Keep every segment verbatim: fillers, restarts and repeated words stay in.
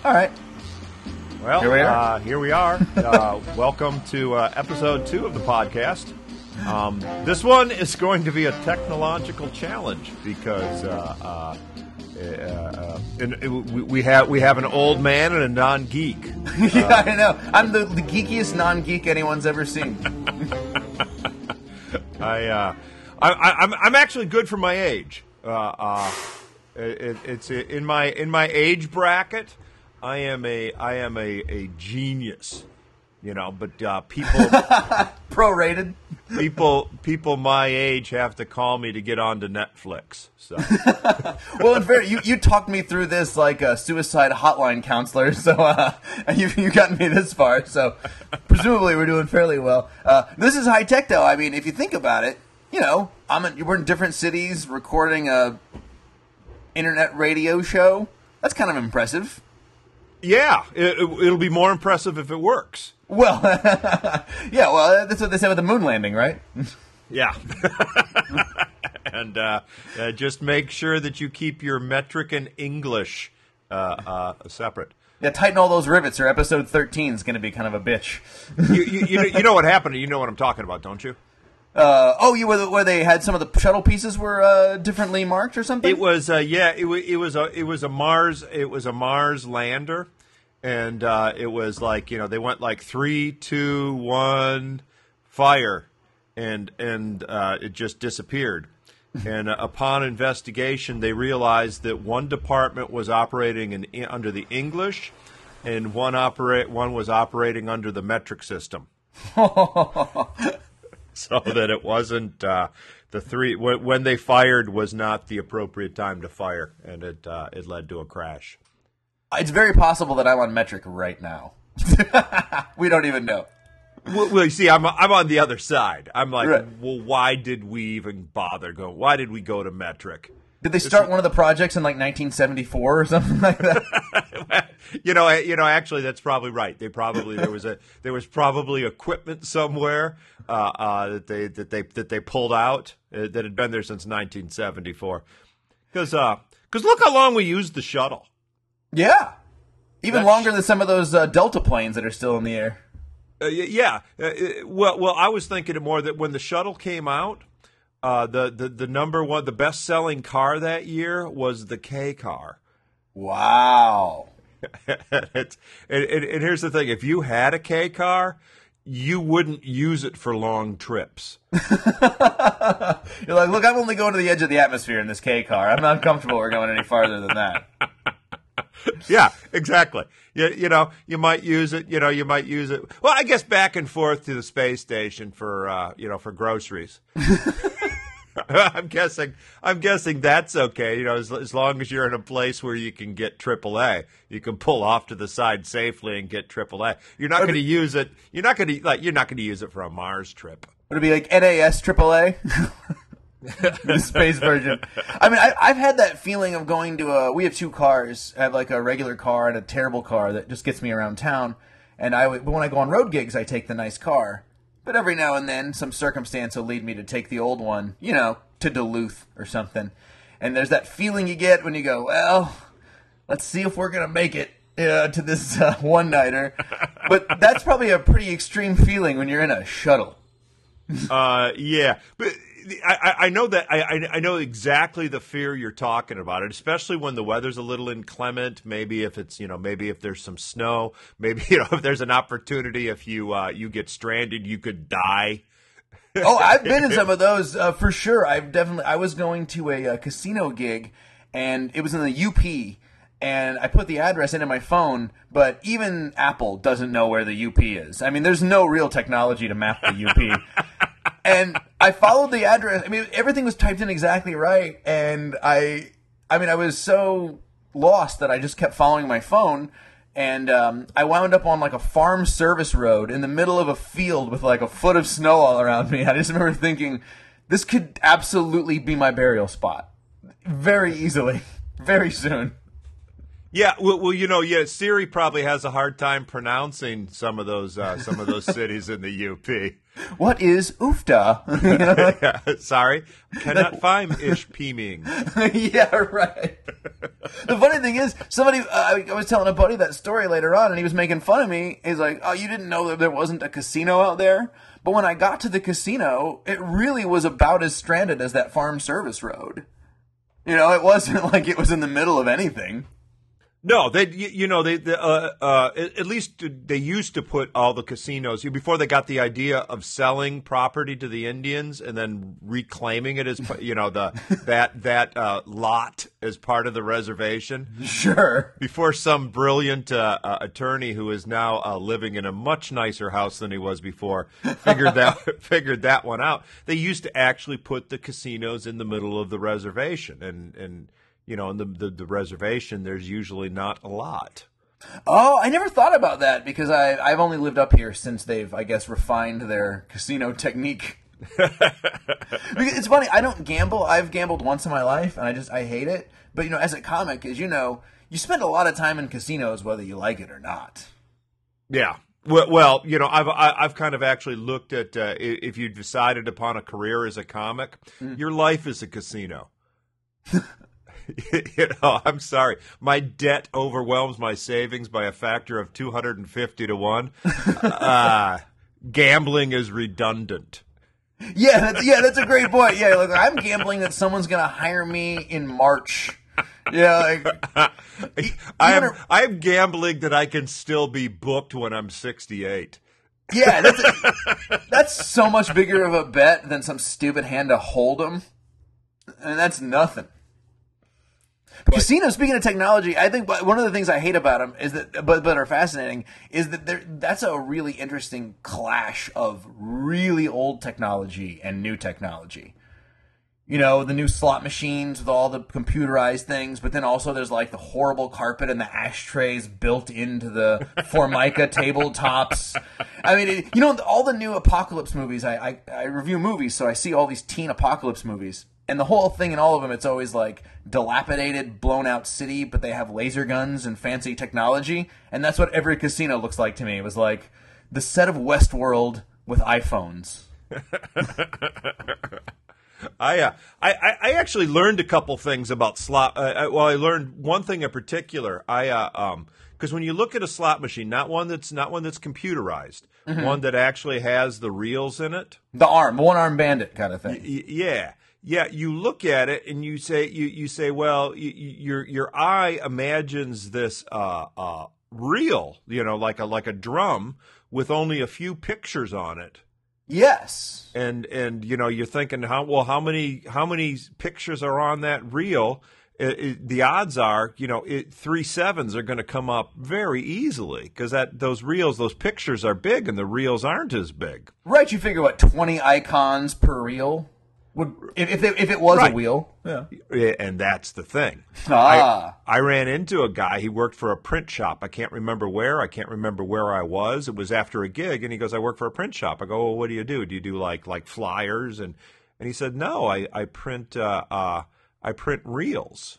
All right. Well, here we are. Uh, here we are. Uh, welcome to uh, episode two of the podcast. Um, this one is going to be a technological challenge because uh, uh, uh, and we, we have we have an old man and a non-geek. yeah, uh, I know. I'm the, the geekiest non-geek anyone's ever seen. I, uh, I, I I'm I'm actually good for my age. Uh, uh, it, it's in my in my age bracket. I am a I am a, a genius, you know. But uh, people prorated people people my age have to call me to get onto Netflix. So well, in fair, you you talked me through this like a suicide hotline counselor. So uh, you you gotten me this far. So presumably we're doing fairly well. Uh, this is high tech, though. I mean, if you think about it, you know, I'm in, we're in different cities recording a internet radio show. That's kind of impressive. Yeah, it, it'll be more impressive if it works. Well, yeah, well, that's what they said with the moon landing, right? Yeah. and uh, uh, just make sure that you keep your metric and English uh, uh, separate. Yeah, tighten all those rivets, or episode thirteen is going to be kind of a bitch. you, you, you, know, you know what happened. You know what I'm talking about, don't you? Uh, oh, you were where they had some of the shuttle pieces were uh, differently marked or something. It was, uh, yeah, it, w- it was a, it was a Mars, it was a Mars lander, and uh, it was like, you know, they went like three, two, one, fire, and and uh, it just disappeared. And uh, upon investigation, they realized that one department was operating in, in under the English, and one operate one was operating under the metric system. So that it wasn't uh, the three when, when they fired was not the appropriate time to fire, and it uh, it led to a crash. It's very possible that I'm on metric right now. We don't even know. Well, well, you see, I'm I'm on the other side. I'm like, right. Well, why did we even bother go? Why did we go to metric? Did they start one of the projects in like nineteen seventy-four or something like that? you know, you know. Actually, that's probably right. They probably there was a there was probably equipment somewhere uh, uh, that they that they that they pulled out uh, that had been there since nineteen seventy-four. Because because look how long we used the shuttle. Yeah, even That's, longer than some of those uh, Delta planes that are still in the air. Uh, yeah. Uh, well, well, I was thinking more that when the shuttle came out. Uh, the, the the number one, the best selling car that year was the K car. Wow. it's, and, and, and here's the thing: if you had a K car, you wouldn't use it for long trips. You're like, look, I'm only going to the edge of the atmosphere in this K car. I'm not comfortable we're going any farther than that. Yeah, exactly. You, you know, you might use it. You know, you might use it. Well, I guess back and forth to the space station for uh, you know for groceries. I'm guessing. I'm guessing that's okay. You know, as, as long as you're in a place where you can get triple A, you can pull off to the side safely and get triple A. You're not going to use it. You're not going to like. You're not going to use it for a Mars trip. Would it be like N A S triple A? The space version. I mean, I, I've had that feeling of going to a. We have two cars. I have like a regular car and a terrible car that just gets me around town. And I, but when I go on road gigs, I take the nice car. But every now and then, some circumstance will lead me to take the old one, you know, to Duluth or something. And there's that feeling you get when you go, well, let's see if we're going to make it uh, to this uh, one-nighter. But that's probably a pretty extreme feeling when you're in a shuttle. uh, yeah. But I, I know that I, I know exactly the fear you're talking about, it, especially when the weather's a little inclement. Maybe if it's you know maybe if there's some snow, maybe you know if there's an opportunity if you uh, you get stranded, you could die. Oh, I've been in some of those uh, for sure. I've definitely. I was going to a, a casino gig, and it was in the U P. And I put the address into my phone, but even Apple doesn't know where the U P is. I mean, there's no real technology to map the U P. And I followed the address. I mean, everything was typed in exactly right. And I, I mean, I was so lost that I just kept following my phone. And um, I wound up on like a farm service road in the middle of a field with like a foot of snow all around me. I just remember thinking, this could absolutely be my burial spot. Very easily. Very soon. Yeah, well, well, you know, yeah, Siri probably has a hard time pronouncing some of those uh, some of those cities in the U P. What is Ufta? Yeah, sorry, cannot find Ishpeming. Yeah, right. The funny thing is, somebody, uh, I was telling a buddy that story later on, and he was making fun of me. He's like, oh, you didn't know that there wasn't a casino out there? But when I got to the casino, it really was about as stranded as that farm service road. You know, it wasn't like it was in the middle of anything. No, they, you, you know, they, they uh, uh, at least they used to put all the casinos, before they got the idea of selling property to the Indians and then reclaiming it as, you know, the that that uh, lot as part of the reservation. Sure. Before some brilliant uh, uh, attorney who is now uh, living in a much nicer house than he was before figured that figured that one out. They used to actually put the casinos in the middle of the reservation, and and. You know, in the, the the reservation, there's usually not a lot. Oh, I never thought about that because I, I've only lived up here since they've, I guess, refined their casino technique. Because it's funny, I don't gamble. I've gambled once in my life, and I just, I hate it. But, you know, as a comic, as you know, you spend a lot of time in casinos whether you like it or not. Yeah. Well, well, you know, I've I've kind of actually looked at uh, if you decided upon a career as a comic, mm. your life is a casino. You know, I'm sorry. My debt overwhelms my savings by a factor of two hundred fifty to one. Uh, gambling is redundant. Yeah, that's, yeah, that's a great point. Yeah, like I'm gambling that someone's going to hire me in March. Yeah, like, I am. I'm gambling that I can still be booked when I'm sixty-eight. Yeah, that's a, that's so much bigger of a bet than some stupid hand to hold 'em, and that's nothing. Casinos, speaking of technology, I think one of the things I hate about them is that, but, but are fascinating, is that that's a really interesting clash of really old technology and new technology. You know, the new slot machines with all the computerized things, but then also there's like the horrible carpet and the ashtrays built into the Formica tabletops. I mean, it, you know, all the new apocalypse movies, I, I, I review movies, so I see all these teen apocalypse movies. And the whole thing in all of them, it's always like dilapidated, blown out city, but they have laser guns and fancy technology. And that's what every casino looks like to me. It was like the set of Westworld with iPhones. I, uh, I I actually learned a couple things about slot. Uh, well, I learned one thing in particular. I uh, um because when you look at a slot machine, not one that's not one that's computerized, mm-hmm. one that actually has the reels in it, the arm, one arm bandit kind of thing. Y- yeah. Yeah, you look at it and you say you, you say, well, you, your your eye imagines this uh, uh, reel, you know, like a like a drum with only a few pictures on it. Yes, and and you know you're thinking how well how many how many pictures are on that reel? It, it, the odds are, you know, it, three sevens are going to come up very easily because that those reels, those pictures are big and the reels aren't as big. Right, you figure what twenty icons per reel. Would, if if it, if it was right. a wheel, yeah. And that's the thing. Ah. I, I ran into a guy. He worked for a print shop. I can't remember where. I can't remember where I was. It was after a gig, and he goes, "I work for a print shop." I go, "Well, what do you do? Do you do like like flyers?" And and he said, "No, I I print uh, uh I print reels."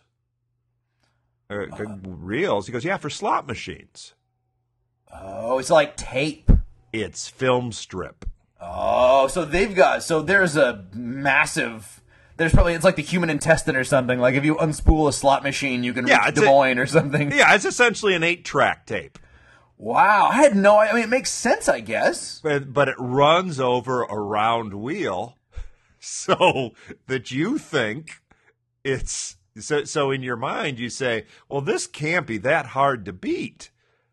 Uh, uh. Reels. He goes, "Yeah, for slot machines." Oh, it's like tape. It's film strip. Oh, so they've got, so there's a massive, there's probably, it's like the human intestine or something. Like if you unspool a slot machine, you can yeah, reach Des Moines a, or something. Yeah, it's essentially an eight-track tape. Wow, I had no idea. I mean, it makes sense, I guess. But, but it runs over a round wheel so that you think it's, so, so in your mind you say, well, this can't be that hard to beat.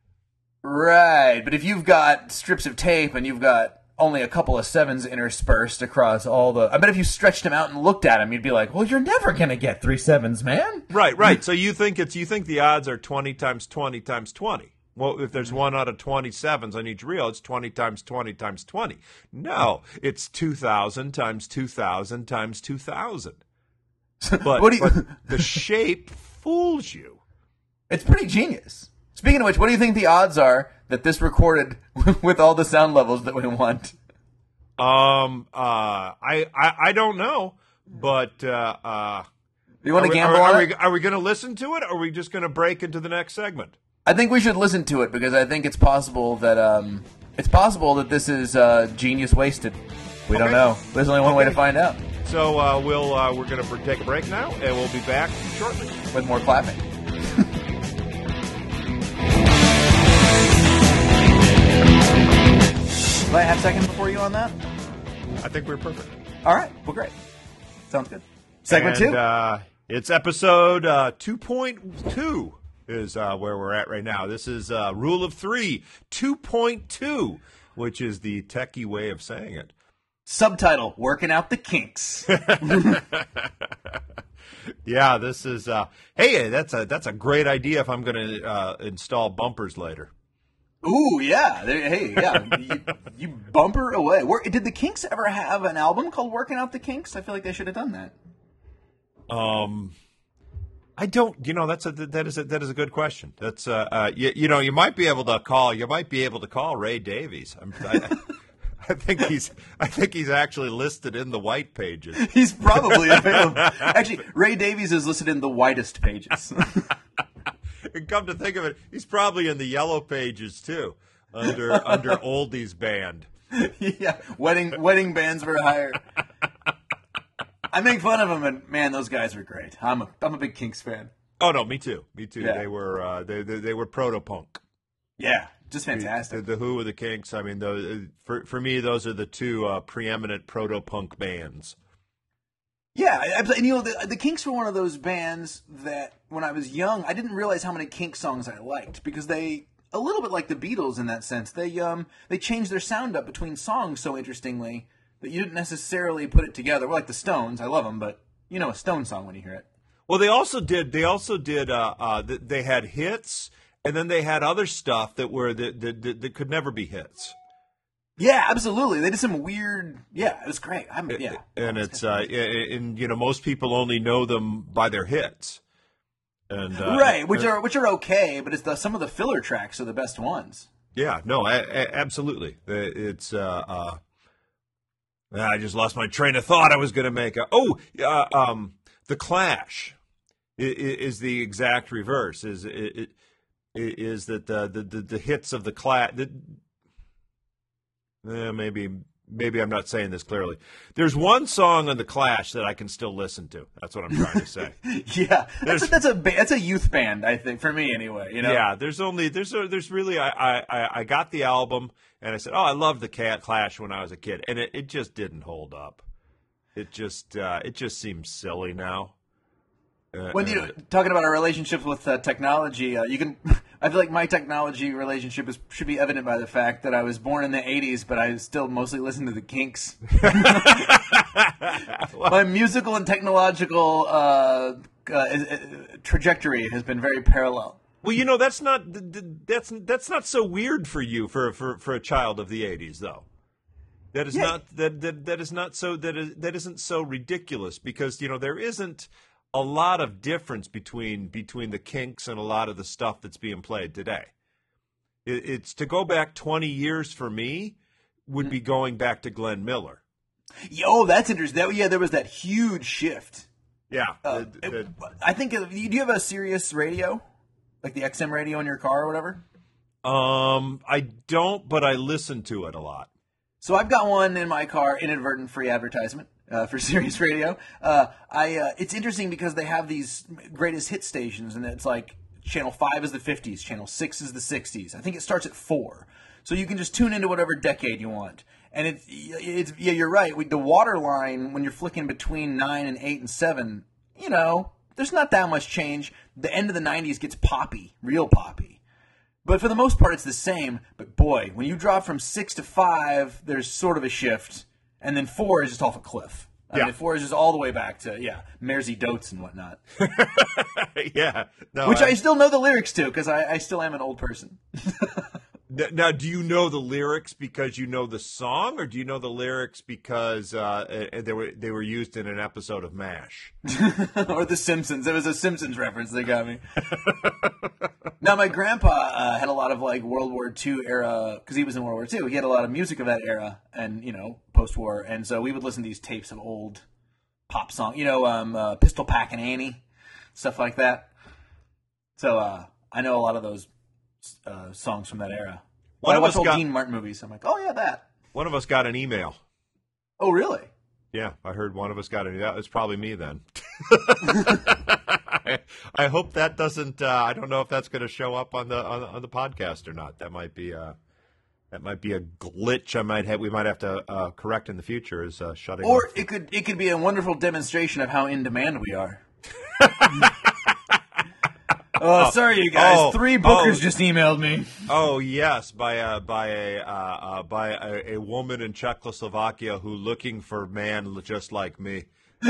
Right, but if you've got strips of tape and you've got only a couple of sevens interspersed across all the... I bet if you stretched them out and looked at them, you'd be like, well, you're never going to get three sevens, man. Right, right. So you think it's you think the odds are twenty times twenty times twenty. Well, if there's one out of twenty sevens on each reel, it's twenty times twenty times twenty. No, it's two thousand times two thousand times two thousand. But, what do you... but the shape fools you. It's pretty genius. Speaking of which, what do you think the odds are that this recorded with all the sound levels that we want? Um, uh, I, I, I don't know, but uh, uh, you want to gamble are, on are it? We, are we going to listen to it, or are we just going to break into the next segment? I think we should listen to it because I think it's possible that um, it's possible that this is uh, genius wasted. We okay. don't know. There's only one okay. way to find out. So uh, we'll uh, we're going to take a break now, and we'll be back shortly with more clapping. Do I have second before you on that? I think we're perfect. All right. Well, great. Sounds good. Segment and, two. Uh, it's episode uh, two point two is uh, where we're at right now. This is uh, Rule of Three, two point two, which is the techie way of saying it. Subtitle, Working Out the Kinks. Yeah, this is, uh, hey, that's a that's a great idea if I'm going to uh, install bumpers later. Ooh, yeah. There, hey, yeah. you, you bumper away. Work, did the Kinks ever have an album called Working Out the Kinks? I feel like they should have done that. Um, I don't. You know, that's a that is a, that is a good question. That's uh, uh you, you know, you might be able to call. You might be able to call Ray Davies. I'm, I, I think he's. I think he's actually listed in the white pages. He's probably available. Actually, Ray Davies is listed in the whitest pages. And come to think of it, he's probably in the yellow pages too, under under oldies band. Yeah, wedding wedding bands for hire. I make fun of them, and man, those guys are great. I'm a I'm a big Kinks fan. Oh no, me too, me too. Yeah. They were uh, they, they they were proto punk. Yeah, just fantastic. The, the Who or the Kinks. I mean, those, for for me, those are the two uh, preeminent proto punk bands. Yeah, and you know, the, the Kinks were one of those bands that when I was young, I didn't realize how many Kinks songs I liked because they, a little bit like the Beatles in that sense, they um they changed their sound up between songs so interestingly that you didn't necessarily put it together. We're like the Stones, I love them, but you know a Stone song when you hear it. Well, they also did. They also did. Uh, uh, they had hits, and then they had other stuff that were that that, that, that could never be hits. Yeah, absolutely. They did some weird. Yeah, it was great. I'm, yeah, and it's uh, and you know most people only know them by their hits, and uh, right, which are which are okay, but it's the some of the filler tracks are the best ones. Yeah, no, I, I, absolutely. It's uh, uh, I just lost my train of thought. I was going to make a oh, uh, um, the Clash is, is the exact reverse. Is it, is that the, the the hits of the Clash? Eh, maybe maybe I'm not saying this clearly. There's one song on the Clash that I can still listen to. That's what I'm trying to say. Yeah, that's a, that's a that's a youth band, I think, for me anyway. You know. Yeah, there's only there's a, there's really I, I I got the album and I said, oh, I loved the Cat Clash when I was a kid, and it, it just didn't hold up. It just uh, it just seems silly now. Uh, when you talking about our relationship with uh, technology, uh, you can. I feel like my technology relationship is should be evident by the fact that I was born in the eighties, but I still mostly listen to the Kinks. My musical and technological uh, uh, trajectory has been very parallel. Well, you know that's not that's that's not so weird for you for for, for a child of the eighties, though. That is yeah. not that, that that is not so that is that isn't so ridiculous because you know there isn't a lot of difference between between the Kinks and a lot of the stuff that's being played today. It, it's to go back twenty years for me would be going back to Glenn Miller. Yo, that's interesting. That, yeah, there was that huge shift. Yeah, uh, the, the, it, I think. Do you have a Sirius radio, like the X M radio in your car or whatever? Um, I don't, but I listen to it a lot. So I've got one in my car, inadvertent free advertisement. Uh, for Sirius Radio, uh, I uh, it's interesting because they have these greatest hit stations, and it's like channel five is the fifties, channel six is the sixties. I think it starts at four, so you can just tune into whatever decade you want. And it's it's yeah, you're right. We, the water line when you're flicking between nine and eight and seven, you know, there's not that much change. The end of the nineties gets poppy, real poppy. But for the most part, it's the same. But boy, when you drop from six to five, there's sort of a shift. And then four is just off a cliff. I yeah. mean, four is just all the way back to, yeah, Mersey Dotes and whatnot. Yeah. No, Which I, I still know the lyrics to because I, I still am an old person. Now, do you know the lyrics because you know the song, or do you know the lyrics because uh, they were they were used in an episode of MASH? Or The Simpsons. It was a Simpsons reference that got me. Now, my grandpa uh, had a lot of like World War Two era, because he was in World War Two. He had a lot of music of that era and, you know, post-war. And so we would listen to these tapes of old pop songs, you know, um, uh, Pistol Pack and Annie, stuff like that. So uh, I know a lot of those uh, songs from that era. When I watch old got, Dean Martin movies, I'm like, oh, yeah, that. One of us got an email. Oh, really? Yeah, I heard one of us got an email. It was probably me then. I, I hope that doesn't. Uh, I don't know if that's going to show up on the on, on the podcast or not. That might be. Uh, that might be a glitch. I might have we might have to uh, correct in the future. Is uh, shutting. Or off. it could it could be a wonderful demonstration of how in demand we are. Oh, sorry, you guys. Oh, Three bookers oh. just emailed me. Oh yes, by a by a uh, uh, by a, a woman in Czechoslovakia who looking for man just like me.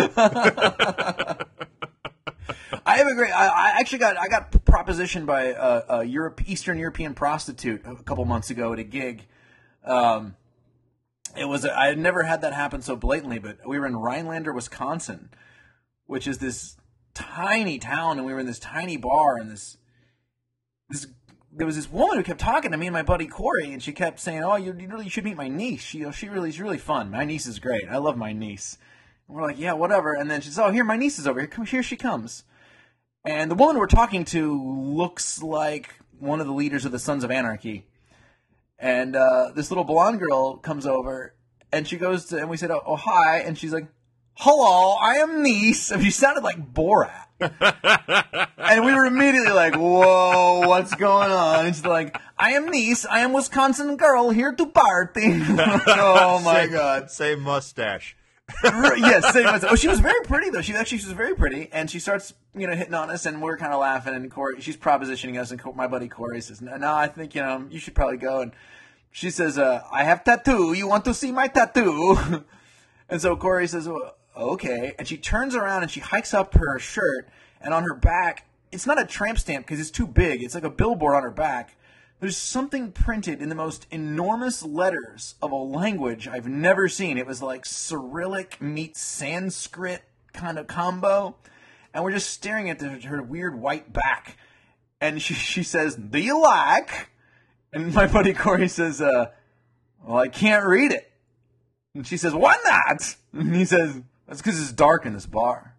I have a great. I, I actually got I got propositioned by a, a Europe Eastern European prostitute a couple months ago at a gig. Um, it was I had never had that happen so blatantly, but we were in Rhinelander, Wisconsin, which is this tiny town, and we were in this tiny bar, and this this there was this woman who kept talking to me and my buddy Corey, and she kept saying, "Oh, you, you really should meet my niece. She she really she's really fun. My niece is great. I love my niece." And we're like, "Yeah, whatever." And then she says, "Oh, here my niece is over here. Come here, she comes." And the woman we're talking to looks like one of the leaders of the Sons of Anarchy. And uh, this little blonde girl comes over, and she goes to, and we said, "Oh, oh hi," and she's like, "Hello, I am niece." I mean, she sounded like Borat. And we were immediately like, "Whoa, what's going on?" And she's like, "I am niece. I am Wisconsin girl here to party." Oh my same, god, same mustache. Yes, same as, oh, she was very pretty though. She actually she was very pretty, and she starts, you know, hitting on us, and we're kind of laughing. And Corey, she's propositioning us, and my buddy Corey says, "No, no, I think you know you should probably go." And she says, uh, "I have tattoo. You want to see my tattoo?" And so Corey says, well, "Okay." And she turns around and she hikes up her shirt, and on her back, it's not a tramp stamp because it's too big. It's like a billboard on her back. There's something printed in the most enormous letters of a language I've never seen. It was like Cyrillic meets Sanskrit kind of combo. And we're just staring at the, her weird white back. And she, she says, "Do you like?" And my buddy Corey says, uh, "Well, I can't read it." And she says, "Why not?" And he says, "That's because it's dark in this bar."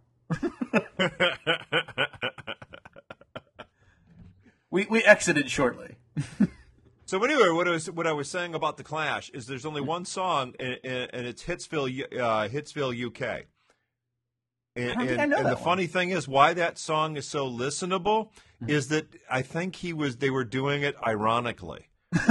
we we exited shortly. So anyway, what I was what I was saying about the Clash is there's only one song, and, and it's Hitsville, uh, Hitsville, U K. And, I don't think and, I know and that the one. funny thing is, why that song is so listenable is that I think he was they were doing it ironically.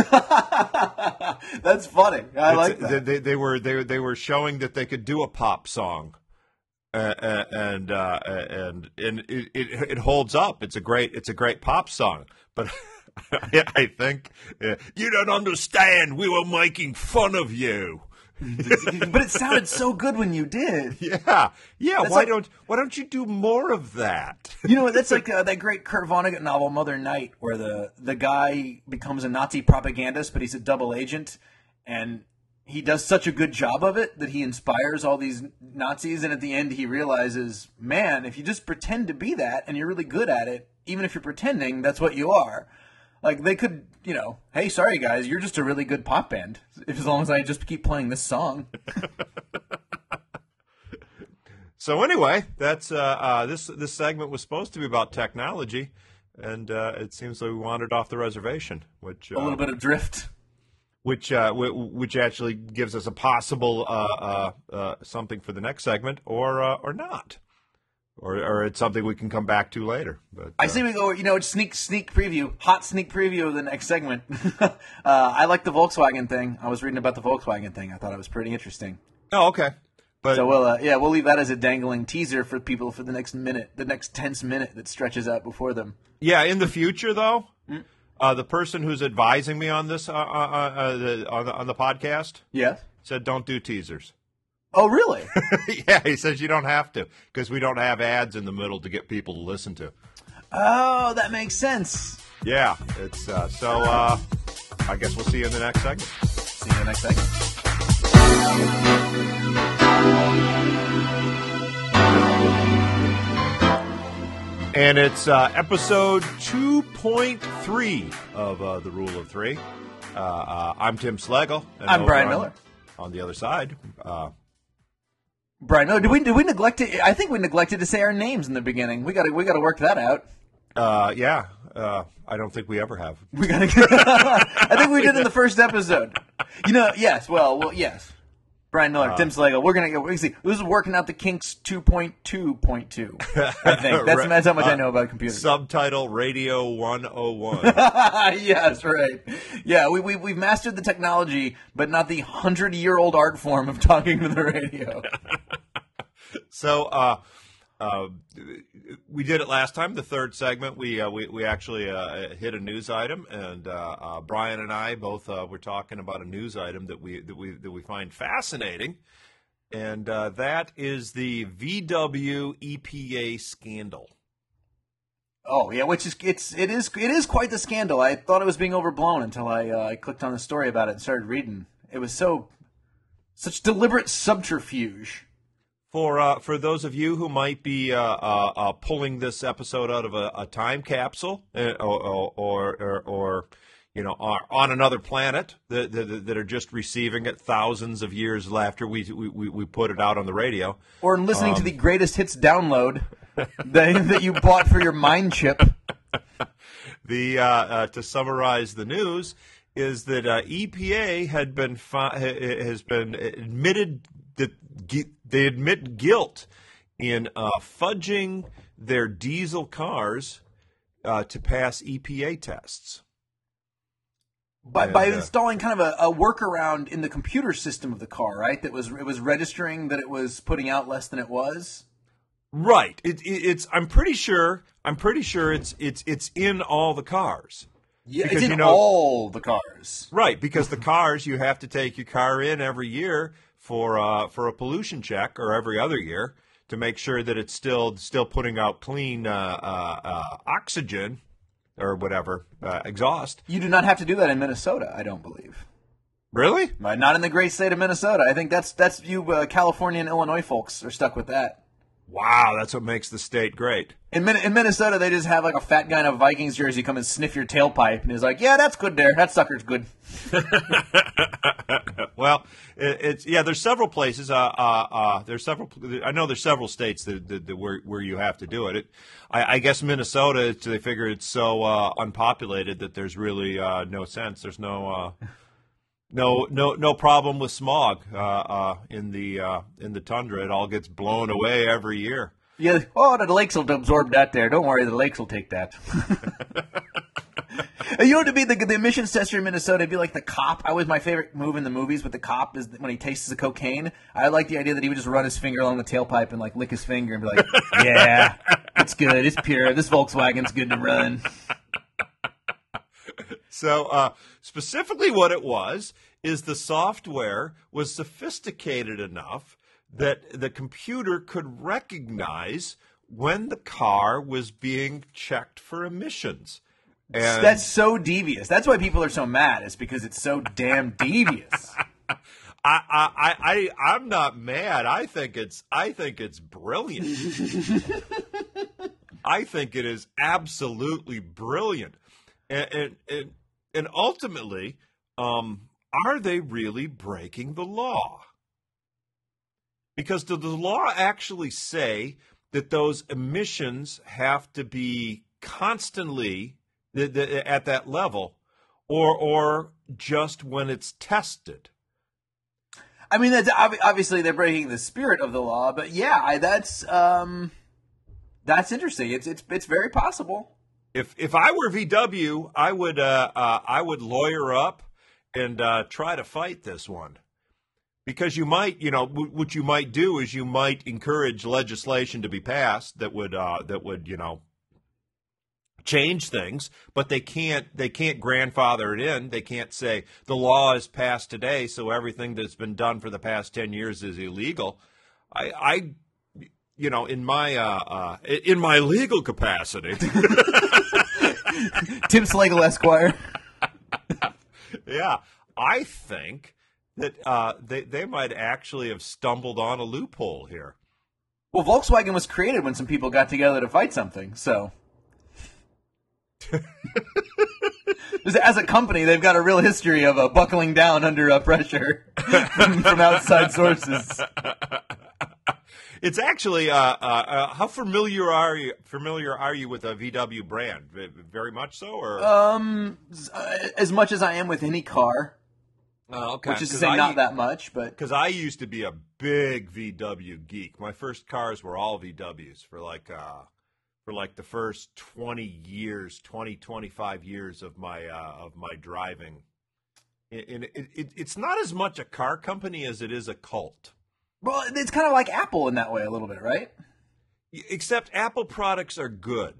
That's funny. I It's, like that. They, they, they were they they were showing that they could do a pop song, uh, uh, and uh, and and it, it it holds up. It's a great it's a great pop song, but. I think uh, you don't understand. We were making fun of you. But it sounded so good when you did. Yeah, yeah. That's why like- don't Why don't you do more of that? You know, that's like uh, that great Kurt Vonnegut novel, Mother Night, where the, the guy becomes a Nazi propagandist, but he's a double agent, and he does such a good job of it that he inspires all these Nazis, and at the end he realizes, man, if you just pretend to be that, and you're really good at it, even if you're pretending, that's what you are. Like, they could, you know, hey, sorry, guys, you're just a really good pop band, as long as I just keep playing this song. So anyway, that's uh, uh, this this segment was supposed to be about technology, and uh, it seems like we wandered off the reservation, which uh, A little bit of drift. which uh, w- which actually gives us a possible uh, uh, uh, something for the next segment, or uh, or not. Or, or it's something we can come back to later. But uh, I say we go, you know, sneak sneak preview, hot sneak preview of the next segment. uh, I like the Volkswagen thing. I was reading about the Volkswagen thing. I thought it was pretty interesting. oh, okay. But So we'll, uh, yeah, we'll leave that as a dangling teaser for people for the next minute, the next tense minute that stretches out before them. yeah, in the future though, uh, the person who's advising me on this uh, uh, uh, the, on the on the podcast Yeah. said don't do teasers. Oh, really? Yeah, he says you don't have to because we don't have ads in the middle to get people to listen to. Oh, that makes sense. Yeah, it's uh, so. Uh, I guess we'll see you in the next segment. See you in the next segment. And it's uh, episode two point three of uh, The Rule of Three. Uh, uh, I'm Tim Schlegel. And I'm over Brian on- Miller. On the other side, uh, Brian, no, did we did we neglect it? I think we neglected to say our names in the beginning. We got to we got to work that out. uh, yeah, uh, I don't think we ever have. We got to. I think we did in the first episode. You know, yes. Well, well, yes. Brian Miller, uh, Tim Slagle. We're gonna go. We see. This is working out the kinks two point two point two. I think that's, that's how much uh, I know about computers. Subtitle Radio one oh one. Yes, right. Yeah, we we we've mastered the technology, but not the hundred year old art form of talking to the radio. So, uh, uh, we did it last time. The third segment, we uh, we we actually uh, hit a news item, and uh, uh, Brian and I both uh, were talking about a news item that we that we that we find fascinating, and uh, that is the V W E P A scandal. Oh yeah, which is it's it is it is quite the scandal. I thought it was being overblown until I uh, I clicked on the story about it and started reading. It was so such deliberate subterfuge. For uh, for those of you who might be uh, uh, uh, pulling this episode out of a, a time capsule, uh, or, or, or, or you know, are on another planet that, that, that are just receiving it thousands of years after we we, we put it out on the radio, or listening um, to the greatest hits download that, that you bought for your mind chip. The uh, uh, to summarize the news is that uh, E P A had been fi- has been admitted that they admit guilt in uh, fudging their diesel cars uh, to pass E P A tests. By, and, by uh, installing kind of a, a workaround in the computer system of the car, right? That was it was registering that it was putting out less than it was. Right. It, it, it's. I'm pretty sure. I'm pretty sure it's it's it's in all the cars. Yeah, because, it's in you know, all the cars. Right, because the cars, you have to take your car in every year for uh, for a pollution check, or every other year, to make sure that it's still still putting out clean uh, uh, uh, oxygen or whatever, uh, exhaust. You do not have to do that in Minnesota, I don't believe. Really? Not in the great state of Minnesota. I think that's that's you uh, California and Illinois folks are stuck with that. Wow, that's what makes the state great. In, Min- in Minnesota, they just have like a fat guy in a Vikings jersey come and sniff your tailpipe, and he's like, "Yeah, that's good there. That sucker's good." Well, it, it's yeah. There's several places. Uh, uh, uh, there's several. I know there's several states that, that, that where where you have to do it. it I, I guess Minnesota, they figure it's so uh, unpopulated that there's really uh, no sense. There's no. Uh, No, no, no problem with smog uh, uh, in the uh, in the tundra. It all gets blown away every year. Yeah. Oh, the lakes will absorb that. There, don't worry. The lakes will take that. You know, to be the the emissions tester in Minnesota, it'd be like the cop. I was my favorite move in the movies with the cop is when he tastes the cocaine. I like the idea that he would just run his finger along the tailpipe and like lick his finger and be like, "Yeah, it's good. It's pure. This Volkswagen's good to run." So uh, specifically what it was is the software was sophisticated enough that the computer could recognize when the car was being checked for emissions. And that's so devious. That's why people are so mad. It's because it's so damn devious. I, I, I, I'm not mad. I think it's, I think it's brilliant. I think it is absolutely brilliant. And, and, and, and ultimately, um, are they really breaking the law? Because does the law actually say that those emissions have to be constantly th- th- at that level, or or just when it's tested? I mean, that's ob- obviously they're breaking the spirit of the law, but yeah, I, that's um, that's interesting. It's it's it's very possible. If if I were V W, I would uh, uh, I would lawyer up and uh, try to fight this one, because you might, you know, w- what you might do is you might encourage legislation to be passed that would uh, that would you know change things, but they can't they can't grandfather it in. They can't say the law is passed today, so everything that's been done for the past ten years is illegal. I. I You know, in my uh, uh, in my legal capacity, Tim Slagle, Esquire. Yeah, I think that uh, they they might actually have stumbled on a loophole here. Well, Volkswagen was created when some people got together to fight something. So, as a company, they've got a real history of uh, buckling down under uh, pressure from, from outside sources. It's actually uh, uh, uh, how familiar are you familiar are you with the V W brand? Very much so, or um, as much as I am with any car. Oh, okay. Which is to 'Cause say I- not that much, but Because I used to be a big V W geek. My first cars were all V Ws for like uh, for like the first twenty years, twenty, twenty-five years of my uh, of my driving. And it, it, it's not as much a car company as it is a cult. well, it's kind of like Apple in that way a little bit, right? Except Apple products are good.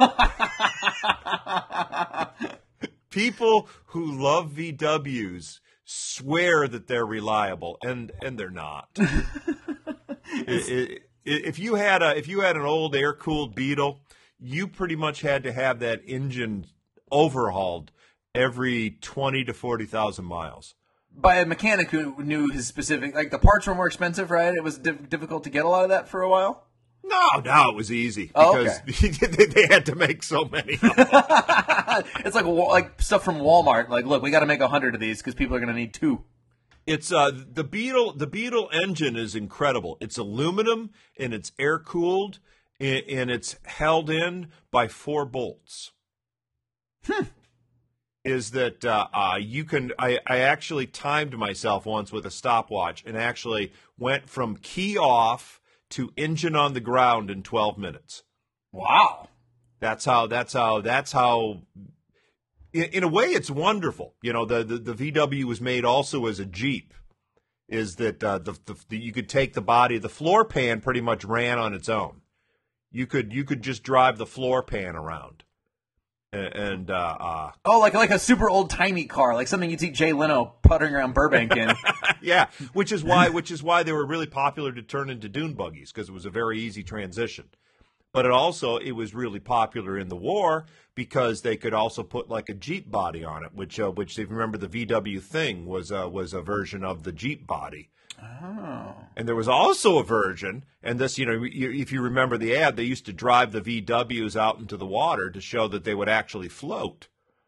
People who love V Ws swear that they're reliable, and and they're not. It- it- if you had a if you had an old air cooled Beetle, you pretty much had to have that engine overhauled every twenty to forty thousand miles. By a mechanic who knew his specific, like the parts were more expensive, right? It was diff- difficult to get a lot of that for a while. No, no, it was easy Oh, because they, they had to make so many. Of them. It's like wa- like stuff from Walmart. Like, look, we got to make a hundred of these because people are going to need two. It's uh the Beetle. The Beetle engine is incredible. It's aluminum and it's air cooled and, and it's held in by four bolts. Hmm. Is that uh, uh, you can? I, I actually timed myself once with a stopwatch and actually went from key off to engine on the ground in twelve minutes. Wow. That's how. That's how. That's how. In, in a way, it's wonderful. You know, the, the the V W was made also as a Jeep. Is that uh, the, the, the you could take the body, the floor pan pretty much ran on its own. You could you could just drive the floor pan around, and, and uh, uh, Oh, like like a super old timey car, like something you'd see Jay Leno puttering around Burbank in. yeah, which is why which is why they were really popular to turn into dune buggies because it was a very easy transition. But it also it was really popular in the war because they could also put like a Jeep body on it, which uh, which if you remember the V W thing was uh, was a version of the Jeep body. Oh. And there was also a version, and this, you know, you, if you remember the ad, they used to drive the V Ws out into the water to show that they would actually float.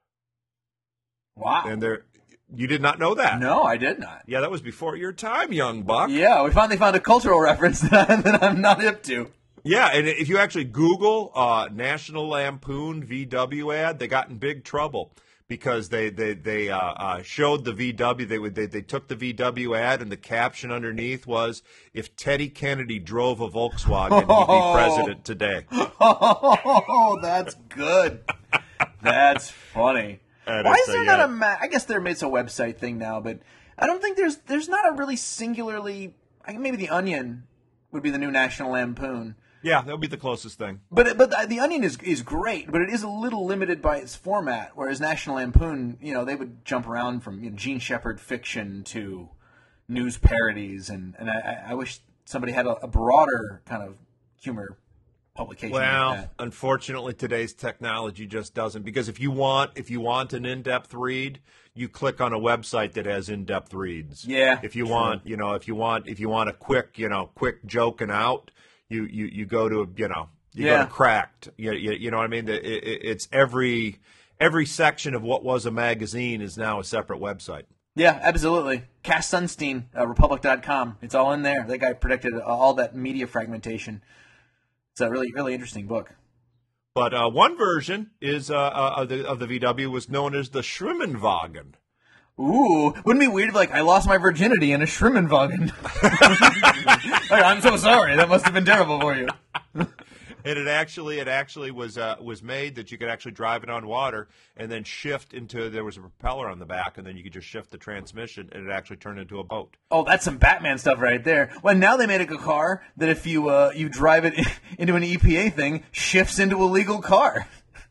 Wow. And there, you did not know that? No, I did not. Yeah, that was before your time, young buck. Yeah, we finally found a cultural reference that, I, that I'm not hip to. Yeah, and if you actually Google uh, National Lampoon V W ad, they got in big trouble because they they they uh, uh, showed the V W. They would they, they took the V W ad, and the caption underneath was, "If Teddy Kennedy drove a Volkswagen, he'd be president today." Oh, that's good. That's funny. And Why it's is there a, not uh, a ma- I guess there it's a website thing now, but I don't think there's there's not a really singularly. I maybe the Onion would be the new National Lampoon. Yeah, that would be the closest thing. But but the, the Onion is is great, but it is a little limited by its format. Whereas National Lampoon, you know, they would jump around from you know, Gene Shepard fiction to news parodies, and and I, I wish somebody had a, a broader kind of humor publication. Well, like that. unfortunately, today's technology just doesn't. Because if you want if you want an in-depth read, you click on a website that has in-depth reads. Yeah, If you true. want, you know, if you want if you want a quick, you know, quick joking out, you you, you go to you know you Yeah. go to Cracked. You, you, you know what I mean? It, it, it's every every section of what was a magazine is now a separate website. Yeah, absolutely. Cass Sunstein, uh, Republic dot com. It's all in there. That guy predicted uh, all that media fragmentation. It's a really, really interesting book. But uh, one version is uh, uh, of the of the V W was known as the Schrimmenwagen. Ooh, wouldn't it be weird if, like, I lost my virginity in a Schrimmenwagen? Like, I'm so sorry. That must have been terrible for you. And it actually, it actually was uh, was made that you could actually drive it on water and then shift into. There was a propeller on the back, and then you could just shift the transmission, and it actually turned into a boat. Oh, that's some Batman stuff right there. Well, now they made a car that if you uh, you drive it into an E P A thing, shifts into a legal car.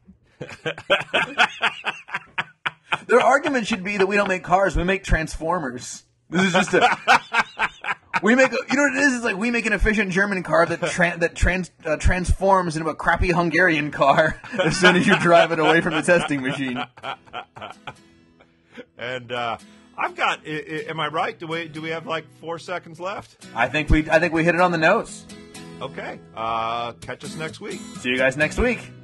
Their argument should be that we don't make cars, we make transformers. This is just a we make a, you know what it is? It's like we make an efficient German car that tran that trans uh, transforms into a crappy Hungarian car as soon as you drive it away from the testing machine. And uh, I've got. I, I, am I right? Do we do we have like four seconds left? I think we I think we hit it on the nose. Okay. Uh, catch us next week. See you guys next week.